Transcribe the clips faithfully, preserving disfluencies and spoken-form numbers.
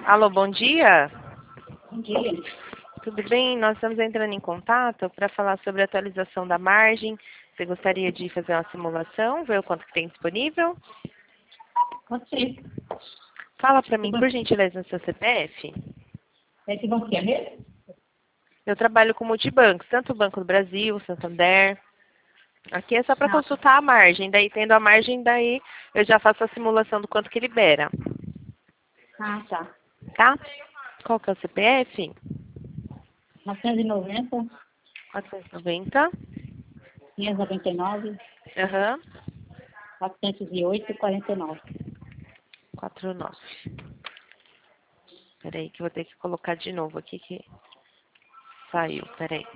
Alô, bom dia. Bom dia. Tudo bem? Nós estamos entrando em contato para falar sobre a atualização da margem. Você gostaria de fazer uma simulação, ver o quanto que tem disponível? Pode ser. Fala para mim, por gentileza, o seu C P F. É que você é mesmo? Eu trabalho com multibancos, tanto o Banco do Brasil, Santander. Aqui é só para Ah, consultar a margem. Daí, tendo a margem, daí eu já faço a simulação do quanto que libera. ah, tá. Tá? Qual que é o C P F? novecentos e noventa, quatrocentos e noventa. quinhentos e noventa e nove, Aham. quatrocentos e oito, quarenta e nove. quarenta e nove. Peraí que eu vou ter que colocar de novo aqui que saiu. Peraí.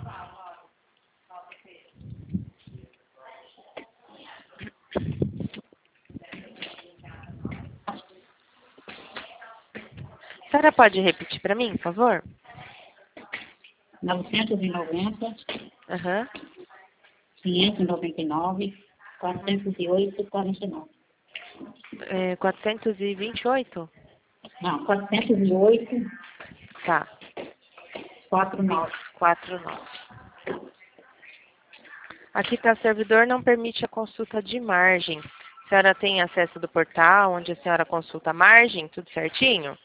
A senhora pode repetir para mim, por favor? novecentos e noventa, Aham. quinhentos e noventa e nove, quatrocentos e oito, quarenta e nove. É, quatrocentos e vinte e oito? Não, quatrocentos e oito, Tá. quarenta e nove. quatro nove. Aqui tá, servidor não permite a consulta de margem. A senhora tem acesso do portal, onde a senhora consulta a margem, tudo certinho?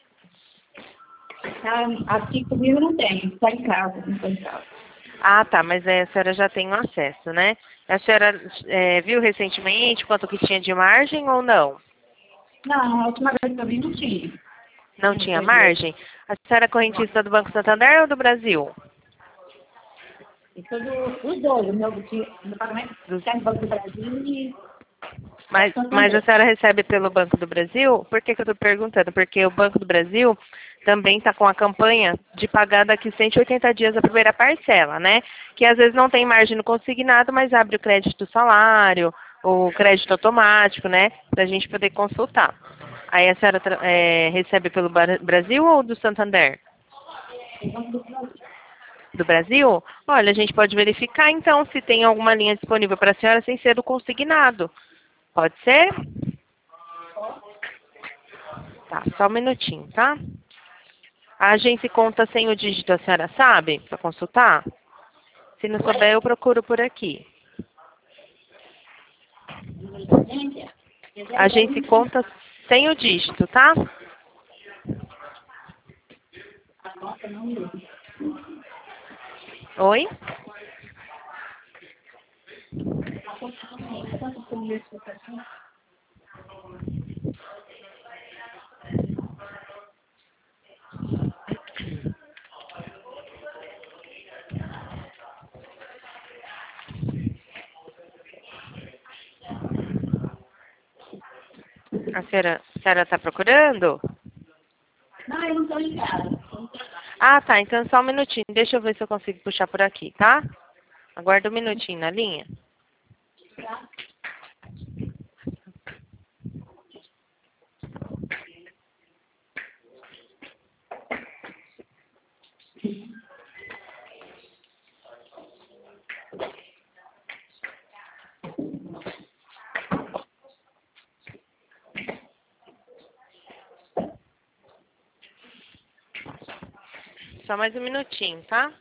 Ah, aqui comigo não tem, só em casa, não tô em casa. Ah, tá, mas aí a senhora já tem o acesso, né? A senhora é, viu recentemente quanto que tinha de margem ou não? Não, a última vez também não tinha. Não Não tinha foi ver. margem? A senhora é correntista do Banco Santander ou do Brasil? E foi do, os dois, o meu, meu pagamento Dos- está no Banco do Brasil e Mas, mas a Santander. senhora recebe pelo Banco do Brasil? Por que que eu estou perguntando? Porque o Banco do Brasil também está com a campanha de pagar daqui cento e oitenta dias a primeira parcela, né? Que às vezes não tem margem no consignado, mas abre o crédito do salário, o crédito automático, né? Para a gente poder consultar. Aí a senhora tra- é, recebe pelo Bar- Brasil ou do Santander? O Banco do Brasil. Do Brasil? Olha, a gente pode verificar então se tem alguma linha disponível para a senhora sem ser do consignado. Pode ser? Tá, só um minutinho, tá? A agência conta sem o dígito, a senhora sabe? Para consultar? Se não souber, eu procuro por aqui. A agência conta sem o dígito, tá? A nota não me lembro. Oi? Quanto foi isso que eu faço? A senhora a senhora está procurando? Não, eu não estou em casa. Ah, tá. Então só um minutinho. Deixa eu ver se eu consigo puxar por aqui, tá? Aguarda um minutinho na linha. Só mais um minutinho, tá?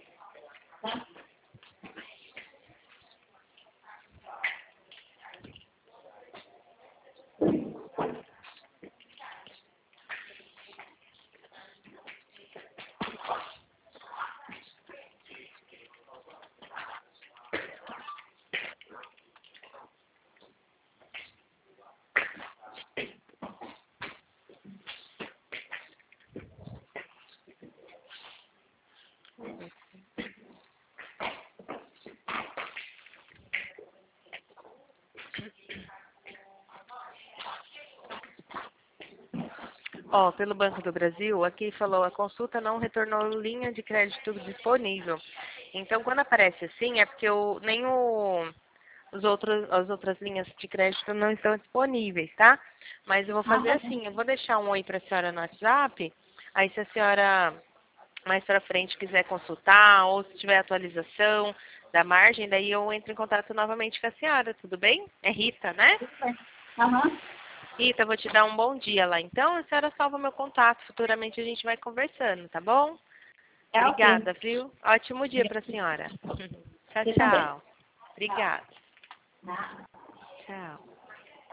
Ó, pelo Banco do Brasil, aqui falou, a consulta não retornou linha de crédito disponível. Então, quando aparece assim, é porque o, nem o, os outros, as outras linhas de crédito não estão disponíveis, tá? Mas eu vou Ah, fazer tá bom. assim, eu vou deixar um oi para a senhora no WhatsApp, aí se a senhora mais para frente quiser consultar, ou se tiver atualização da margem, daí eu entro em contato novamente com a senhora, tudo bem? É Rita, né? Tudo bem. Aham. Rita, eu vou te dar um bom dia lá. Então, a senhora salva meu contato. Futuramente a gente vai conversando, tá bom? Tá, Obrigada, ok. viu? Ótimo dia para a senhora. Tchau, Você também. tchau. Obrigada. Tá. Tchau.